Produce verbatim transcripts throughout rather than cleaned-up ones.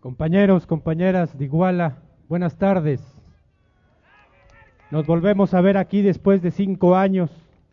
Compañeros, compañeras de Iguala, buenas tardes. Nos volvemos a ver aquí después de cinco años.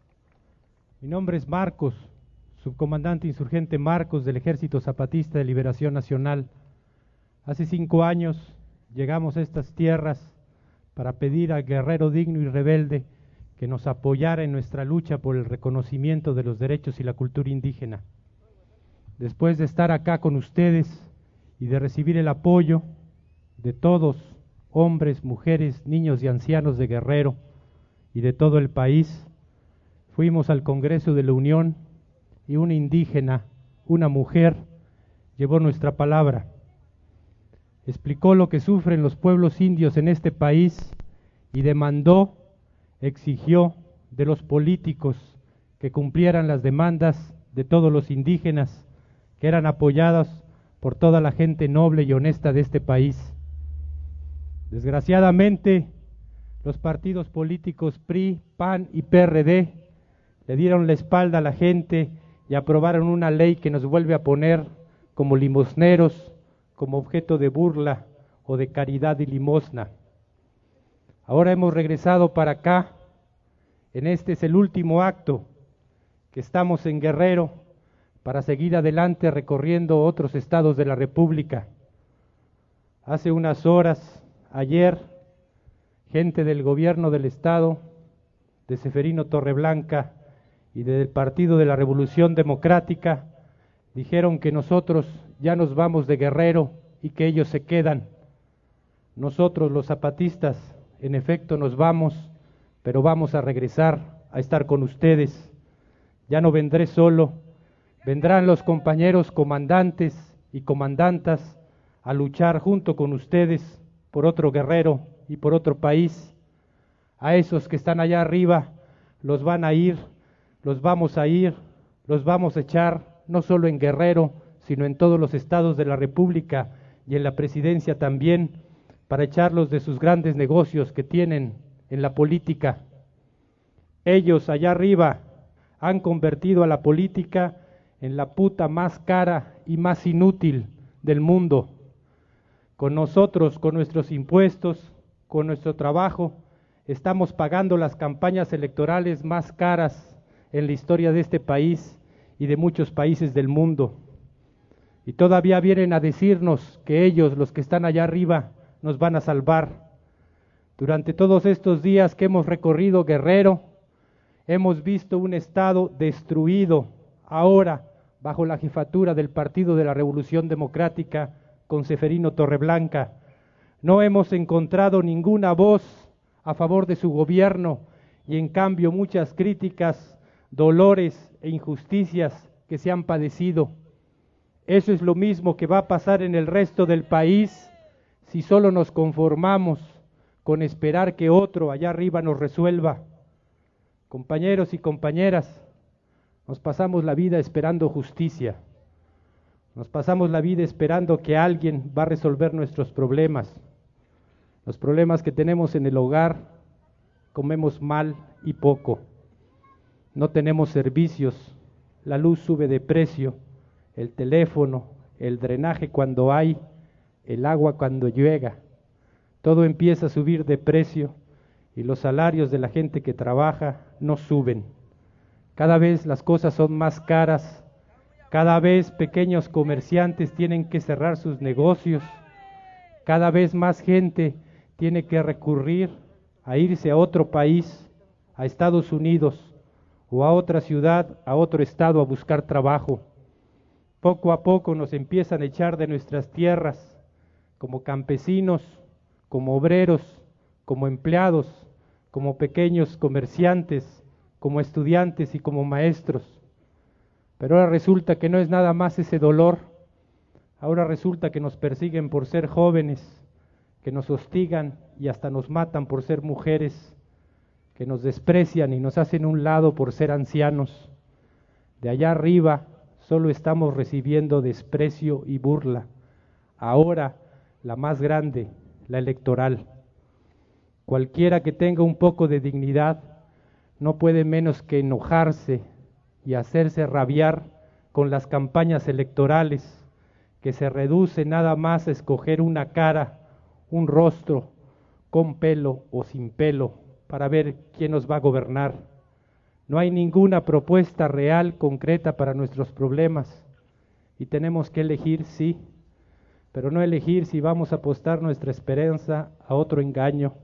Mi nombre es Marcos, subcomandante insurgente Marcos del Ejército Zapatista de Liberación Nacional. Hace cinco años llegamos a estas tierras para pedir al guerrero digno y rebelde que nos apoyara en nuestra lucha por el reconocimiento de los derechos y la cultura indígena. Después de estar acá con ustedes y de recibir el apoyo de todos, hombres, mujeres, niños y ancianos de Guerrero y de todo el país, fuimos al Congreso de la Unión y una indígena, una mujer, llevó nuestra palabra. Explicó lo que sufren los pueblos indios en este país y demandó, exigió de los políticos que cumplieran las demandas de todos los indígenas que eran apoyadas por toda la gente noble y honesta de este país. Desgraciadamente, los partidos políticos P R I, P A N y P R D le dieron la espalda a la gente y aprobaron una ley que nos vuelve a poner como limosneros, como objeto de burla o de caridad y limosna. Ahora hemos regresado para acá, en este es el último acto que estamos en Guerrero para seguir adelante recorriendo otros estados de la República. Hace unas horas, ayer, gente del gobierno del estado, de Ceferino Torreblanca y del Partido de la Revolución Democrática, dijeron que nosotros ya nos vamos de Guerrero y que ellos se quedan. Nosotros los zapatistas, en efecto, nos vamos, pero vamos a regresar a estar con ustedes. Ya no vendré solo, vendrán los compañeros comandantes y comandantas a luchar junto con ustedes por otro Guerrero y por otro país. A esos que están allá arriba los van a ir, los vamos a ir, los vamos a echar, no solo en Guerrero, sino en todos los estados de la República y en la presidencia también, para echarlos de sus grandes negocios que tienen en la política. Ellos allá arriba han convertido a la política en la puta más cara y más inútil del mundo. Con nosotros, con nuestros impuestos, con nuestro trabajo, estamos pagando las campañas electorales más caras en la historia de este país y de muchos países del mundo. Y todavía vienen a decirnos que ellos, los que están allá arriba, nos van a salvar. Durante todos estos días que hemos recorrido Guerrero, hemos visto un estado destruido, ahora bajo la jefatura del Partido de la Revolución Democrática con Ceferino Torreblanca. No hemos encontrado ninguna voz a favor de su gobierno y en cambio muchas críticas, dolores e injusticias que se han padecido. Eso es lo mismo que va a pasar en el resto del país si solo nos conformamos con esperar que otro allá arriba nos resuelva. Compañeros y compañeras, nos pasamos la vida esperando justicia, nos pasamos la vida esperando que alguien va a resolver nuestros problemas. Los problemas que tenemos en el hogar, comemos mal y poco, no tenemos servicios, la luz sube de precio, el teléfono, el drenaje cuando hay, el agua cuando llega, todo empieza a subir de precio y los salarios de la gente que trabaja no suben. Cada vez las cosas son más caras, cada vez pequeños comerciantes tienen que cerrar sus negocios, cada vez más gente tiene que recurrir a irse a otro país, a Estados Unidos o a otra ciudad, a otro estado a buscar trabajo. Poco a poco nos empiezan a echar de nuestras tierras como campesinos, como obreros, como empleados, como pequeños comerciantes, como estudiantes y como maestros. Pero ahora resulta que no es nada más ese dolor, ahora resulta que nos persiguen por ser jóvenes, que nos hostigan y hasta nos matan por ser mujeres, que nos desprecian y nos hacen un lado por ser ancianos. De allá arriba solo estamos recibiendo desprecio y burla. Ahora la más grande, la electoral. Cualquiera que tenga un poco de dignidad no puede menos que enojarse y hacerse rabiar con las campañas electorales que se reduce nada más a escoger una cara, un rostro, con pelo o sin pelo, para ver quién nos va a gobernar. No hay ninguna propuesta real, concreta para nuestros problemas, y tenemos que elegir, sí, pero no elegir si vamos a apostar nuestra esperanza a otro engaño.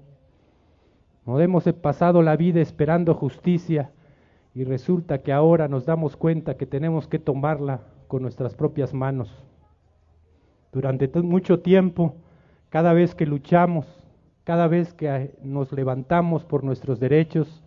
Nos hemos pasado la vida esperando justicia y resulta que ahora nos damos cuenta que tenemos que tomarla con nuestras propias manos. Durante mucho tiempo, cada vez que luchamos, cada vez que nos levantamos por nuestros derechos,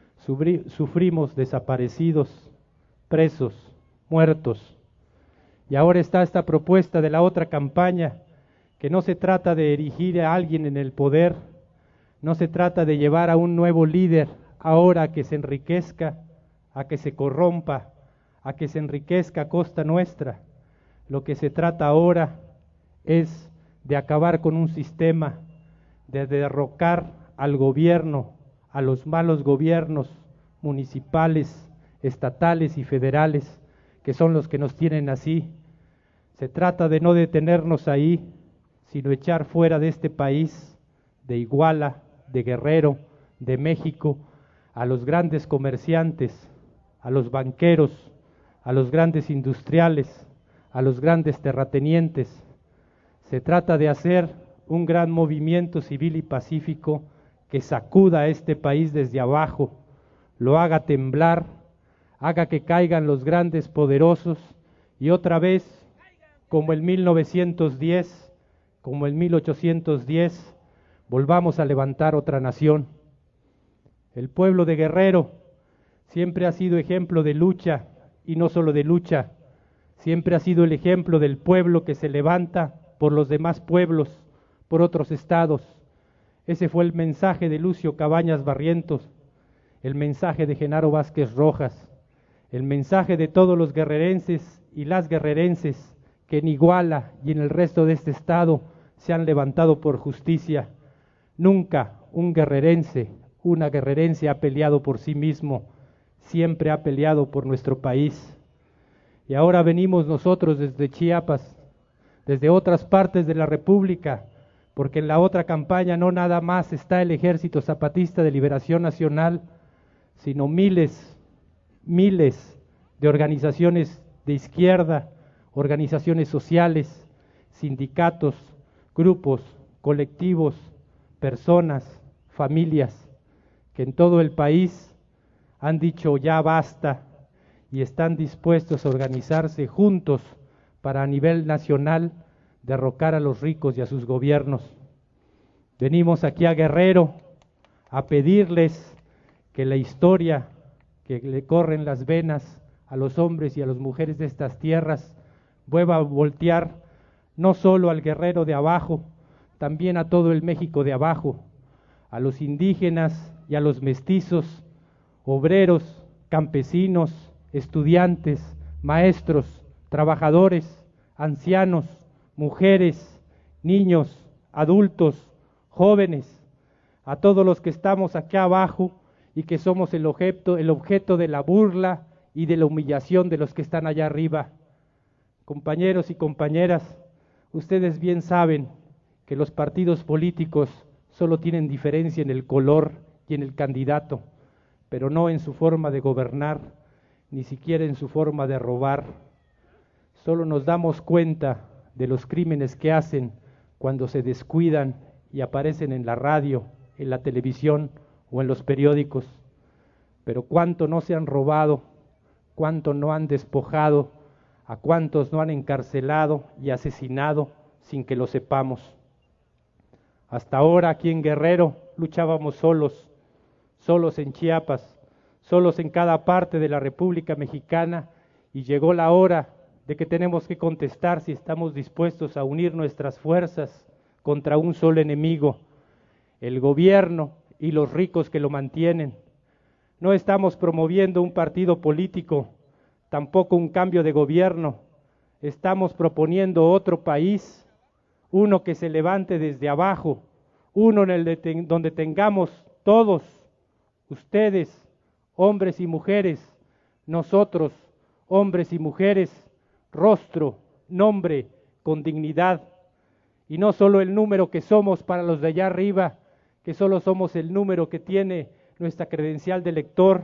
sufrimos desaparecidos, presos, muertos. Y ahora está esta propuesta de la otra campaña, que no se trata de erigir a alguien en el poder, no se trata de llevar a un nuevo líder ahora a que se enriquezca, a que se corrompa, a que se enriquezca a costa nuestra. Lo que se trata ahora es de acabar con un sistema, de derrocar al gobierno, a los malos gobiernos municipales, estatales y federales, que son los que nos tienen así. Se trata de no detenernos ahí, sino echar fuera de este país, de Iguala, de Guerrero, de México, a los grandes comerciantes, a los banqueros, a los grandes industriales, a los grandes terratenientes. Se trata de hacer un gran movimiento civil y pacífico que sacuda a este país desde abajo, lo haga temblar, haga que caigan los grandes poderosos y otra vez, como en mil novecientos diez, como en mil ochocientos diez, volvamos a levantar otra nación. El pueblo de Guerrero siempre ha sido ejemplo de lucha, y no solo de lucha, siempre ha sido el ejemplo del pueblo que se levanta por los demás pueblos, por otros estados. Ese fue el mensaje de Lucio Cabañas Barrientos, el mensaje de Genaro Vázquez Rojas, el mensaje de todos los guerrerenses y las guerrerenses que en Iguala y en el resto de este estado se han levantado por justicia. Nunca un guerrerense, una guerrerense ha peleado por sí mismo, siempre ha peleado por nuestro país. Y ahora venimos nosotros desde Chiapas, desde otras partes de la República, porque en la otra campaña no nada más está el Ejército Zapatista de Liberación Nacional, sino miles, miles de organizaciones de izquierda, organizaciones sociales, sindicatos, grupos, colectivos, personas, familias, que en todo el país han dicho ya basta y están dispuestos a organizarse juntos para a nivel nacional derrocar a los ricos y a sus gobiernos. Venimos aquí a Guerrero a pedirles que la historia que le corre en las venas a los hombres y a las mujeres de estas tierras vuelva a voltear no solo al guerrero de abajo, también a todo el México de abajo, a los indígenas y a los mestizos, obreros, campesinos, estudiantes, maestros, trabajadores, ancianos, mujeres, niños, adultos, jóvenes, a todos los que estamos aquí abajo y que somos el objeto, el objeto de la burla y de la humillación de los que están allá arriba. Compañeros y compañeras, ustedes bien saben que los partidos políticos solo tienen diferencia en el color y en el candidato, pero no en su forma de gobernar, ni siquiera en su forma de robar. Solo nos damos cuenta de los crímenes que hacen cuando se descuidan y aparecen en la radio, en la televisión o en los periódicos. Pero cuánto no se han robado, cuánto no han despojado, a cuántos no han encarcelado y asesinado sin que lo sepamos. Hasta ahora aquí en Guerrero luchábamos solos, solos en Chiapas, solos en cada parte de la República Mexicana, y llegó la hora de que tenemos que contestar si estamos dispuestos a unir nuestras fuerzas contra un solo enemigo, el gobierno y los ricos que lo mantienen. No estamos promoviendo un partido político, tampoco un cambio de gobierno. Estamos proponiendo otro país, uno que se levante desde abajo, uno en el de ten, donde tengamos todos, ustedes, hombres y mujeres, nosotros, hombres y mujeres, rostro, nombre, con dignidad, y no solo el número que somos para los de allá arriba, que solo somos el número que tiene nuestra credencial de lector,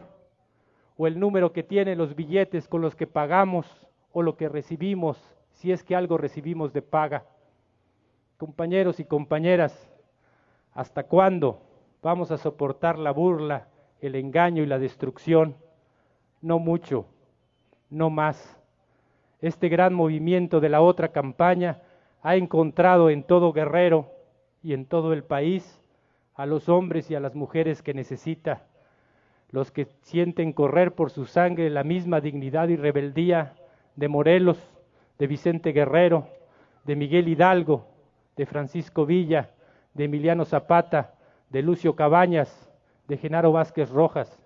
o el número que tiene los billetes con los que pagamos, o lo que recibimos, si es que algo recibimos de paga. Compañeros y compañeras, ¿hasta cuándo vamos a soportar la burla, el engaño y la destrucción? No mucho, no más. Este gran movimiento de la otra campaña ha encontrado en todo Guerrero y en todo el país a los hombres y a las mujeres que necesita, los que sienten correr por su sangre la misma dignidad y rebeldía de Morelos, de Vicente Guerrero, de Miguel Hidalgo, de Francisco Villa, de Emiliano Zapata, de Lucio Cabañas, de Genaro Vázquez Rojas.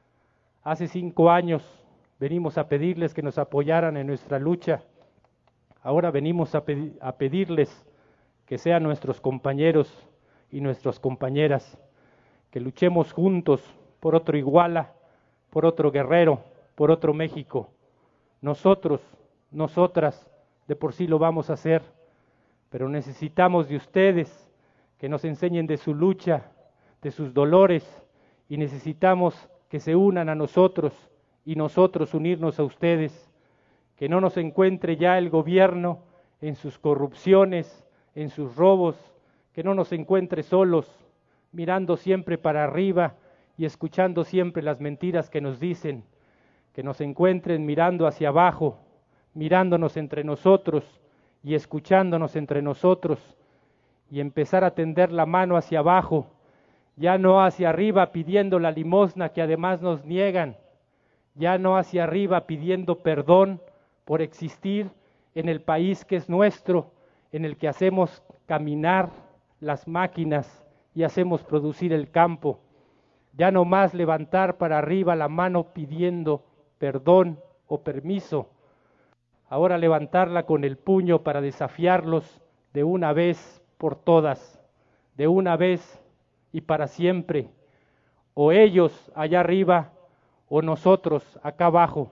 Hace cinco años venimos a pedirles que nos apoyaran en nuestra lucha. Ahora venimos a, pedi- a pedirles que sean nuestros compañeros y nuestras compañeras, que luchemos juntos por otro Iguala, por otro Guerrero, por otro México. Nosotros, nosotras, de por sí lo vamos a hacer, pero necesitamos de ustedes que nos enseñen de su lucha, de sus dolores, y necesitamos que se unan a nosotros y nosotros unirnos a ustedes, que no nos encuentre ya el gobierno en sus corrupciones, en sus robos, que no nos encuentre solos, mirando siempre para arriba y escuchando siempre las mentiras que nos dicen, que nos encuentren mirando hacia abajo, mirándonos entre nosotros y escuchándonos entre nosotros, y empezar a tender la mano hacia abajo, ya no hacia arriba pidiendo la limosna que además nos niegan, ya no hacia arriba pidiendo perdón por existir en el país que es nuestro, en el que hacemos caminar las máquinas y hacemos producir el campo, ya no más levantar para arriba la mano pidiendo perdón o permiso, ahora levantarla con el puño para desafiarlos de una vez por todas, de una vez y para siempre, o ellos allá arriba o nosotros acá abajo.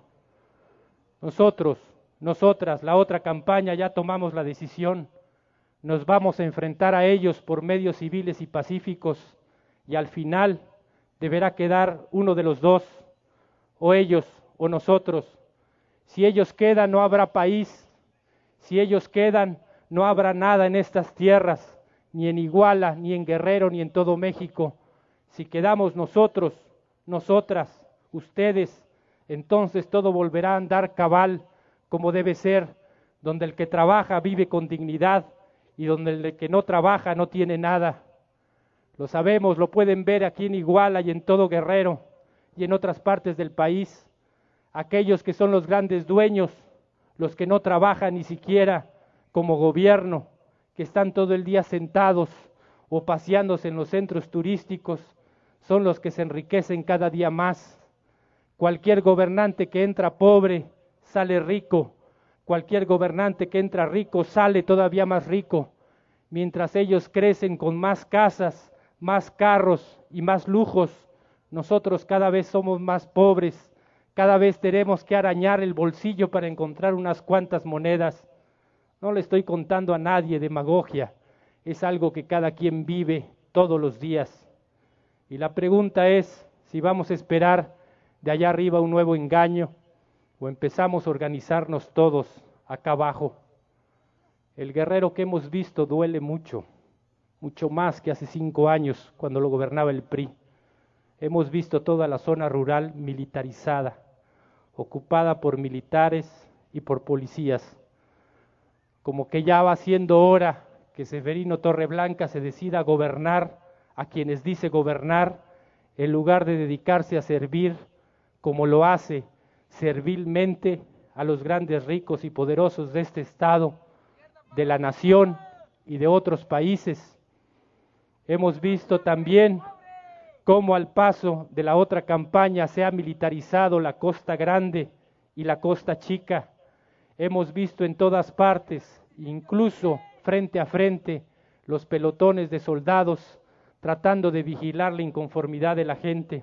Nosotros, nosotras, la otra campaña ya tomamos la decisión, nos vamos a enfrentar a ellos por medios civiles y pacíficos, y al final deberá quedar uno de los dos, o ellos o nosotros. Si ellos quedan no habrá país, si ellos quedan no habrá nada en estas tierras, ni en Iguala, ni en Guerrero, ni en todo México. Si quedamos nosotros, nosotras, ustedes, entonces todo volverá a andar cabal como debe ser, donde el que trabaja vive con dignidad y donde el que no trabaja no tiene nada. Lo sabemos, lo pueden ver aquí en Iguala y en todo Guerrero y en otras partes del país. Aquellos que son los grandes dueños, los que no trabajan ni siquiera como gobierno, que están todo el día sentados o paseándose en los centros turísticos, son los que se enriquecen cada día más. Cualquier gobernante que entra pobre sale rico, cualquier gobernante que entra rico sale todavía más rico, mientras ellos crecen con más casas, más carros y más lujos, nosotros cada vez somos más pobres, cada vez tenemos que arañar el bolsillo para encontrar unas cuantas monedas. No le estoy contando a nadie demagogia, es algo que cada quien vive todos los días. Y la pregunta es si vamos a esperar de allá arriba un nuevo engaño o empezamos a organizarnos todos acá abajo. El Guerrero que hemos visto duele mucho, mucho más que hace cinco años cuando lo gobernaba el P R I. Hemos visto toda la zona rural militarizada, ocupada por militares y por policías. Como que ya va siendo hora que Severino Torreblanca se decida a gobernar a quienes dice gobernar, en lugar de dedicarse a servir, como lo hace servilmente a los grandes ricos y poderosos de este estado, de la nación y de otros países. Hemos visto también cómo al paso de la otra campaña se ha militarizado la Costa Grande y la Costa Chica. Hemos visto en todas partes, incluso frente a frente, los pelotones de soldados tratando de vigilar la inconformidad de la gente.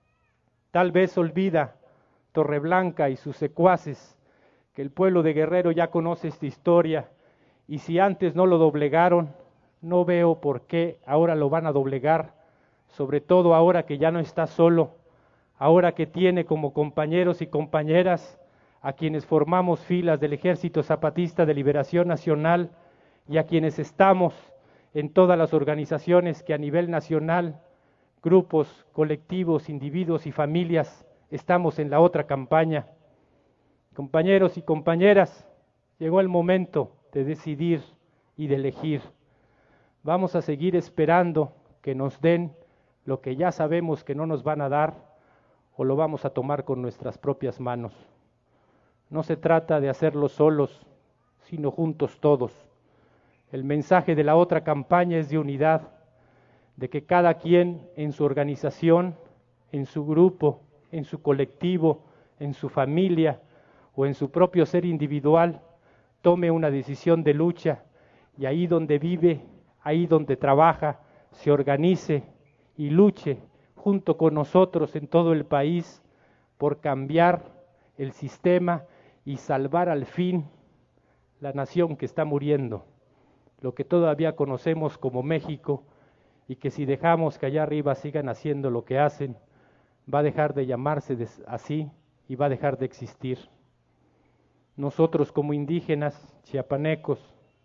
Tal vez olvida Torreblanca y sus secuaces que el pueblo de Guerrero ya conoce esta historia y si antes no lo doblegaron, no veo por qué ahora lo van a doblegar, sobre todo ahora que ya no está solo, ahora que tiene como compañeros y compañeras a quienes formamos filas del Ejército Zapatista de Liberación Nacional y a quienes estamos en todas las organizaciones que a nivel nacional, grupos, colectivos, individuos y familias, estamos en la otra campaña. Compañeros y compañeras, llegó el momento de decidir y de elegir. Vamos a seguir esperando que nos den lo que ya sabemos que no nos van a dar, o lo vamos a tomar con nuestras propias manos. No se trata de hacerlo solos, sino juntos todos. El mensaje de la otra campaña es de unidad, de que cada quien en su organización, en su grupo, en su colectivo, en su familia o en su propio ser individual, tome una decisión de lucha y ahí donde vive, ahí donde trabaja, se organice y luche junto con nosotros en todo el país por cambiar el sistema y salvar al fin la nación que está muriendo, lo que todavía conocemos como México, y que si dejamos que allá arriba sigan haciendo lo que hacen, va a dejar de llamarse así y va a dejar de existir. Nosotros como indígenas chiapanecos,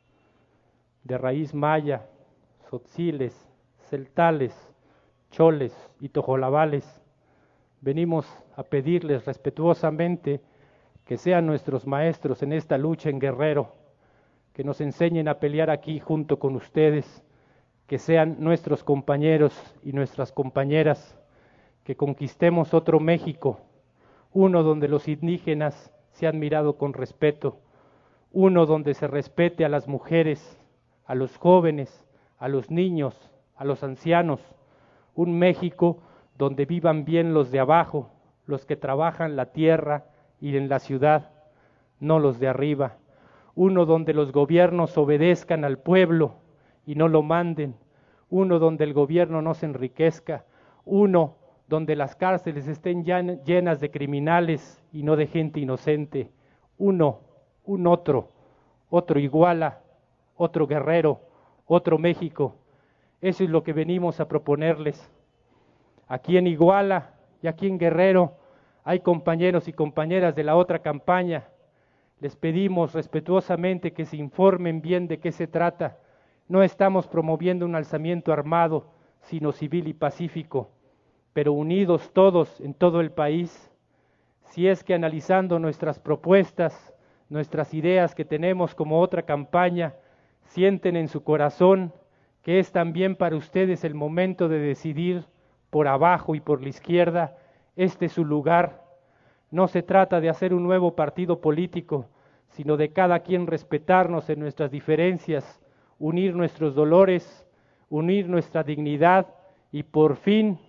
de raíz maya, tzotziles, celtales, choles y tojolabales, venimos a pedirles respetuosamente que sean nuestros maestros en esta lucha en Guerrero, que nos enseñen a pelear aquí junto con ustedes, que sean nuestros compañeros y nuestras compañeras, que conquistemos otro México, uno donde los indígenas sean mirados con respeto, uno donde se respete a las mujeres, a los jóvenes, a los niños, a los ancianos, un México donde vivan bien los de abajo, los que trabajan la tierra y en la ciudad, no los de arriba, uno donde los gobiernos obedezcan al pueblo y no lo manden, uno donde el gobierno no se enriquezca, uno donde las cárceles estén llenas de criminales y no de gente inocente, uno, un otro, otro Iguala, otro Guerrero, otro México. Eso es lo que venimos a proponerles. Aquí en Iguala y aquí en Guerrero hay compañeros y compañeras de la otra campaña. Les pedimos respetuosamente que se informen bien de qué se trata. No estamos promoviendo un alzamiento armado, sino civil y pacífico, pero unidos todos en todo el país. Si es que analizando nuestras propuestas, nuestras ideas que tenemos como otra campaña, sienten en su corazón que es también para ustedes el momento de decidir por abajo y por la izquierda, este es su lugar. No se trata de hacer un nuevo partido político, sino de cada quien respetarnos en nuestras diferencias, unir nuestros dolores, unir nuestra dignidad y por fin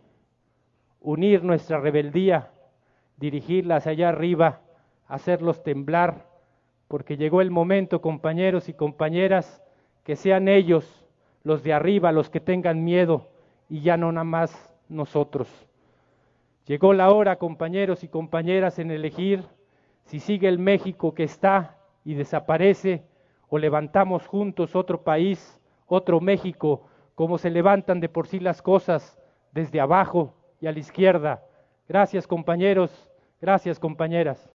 unir nuestra rebeldía, dirigirla hacia allá arriba, hacerlos temblar, porque llegó el momento, compañeros y compañeras, que sean ellos, los de arriba, los que tengan miedo y ya no nada más nosotros. Llegó la hora, compañeros y compañeras, en elegir si sigue el México que está y desaparece o levantamos juntos otro país, otro México, como se levantan de por sí las cosas desde abajo y a la izquierda. Gracias, compañeros, gracias, compañeras.